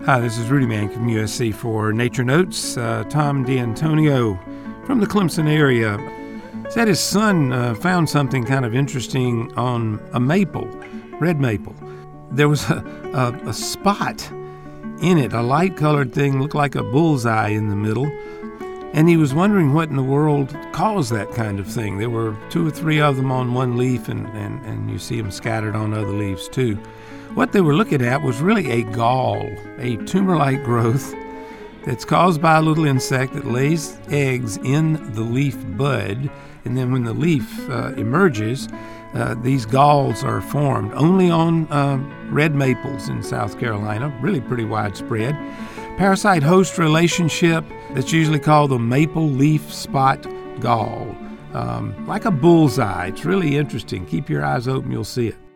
Hi, this is Rudy Mann from USC for Nature Notes. Tom D'Antonio from the Clemson area said his son found something kind of interesting on a maple, red maple. There was a spot in it, a light-colored thing, looked like a bullseye in the middle, and he was wondering what in the world caused that kind of thing. There were 2 or 3 of them on one leaf, and you see them scattered on other leaves too. What they were looking at was really a gall, a tumor-like growth that's caused by a little insect that lays eggs in the leaf bud, and then when the leaf emerges, these galls are formed only on red maples in South Carolina, really pretty widespread. Parasite-host relationship that's usually called the maple leaf spot gall, like a bullseye. It's really interesting. Keep your eyes open, you'll see it.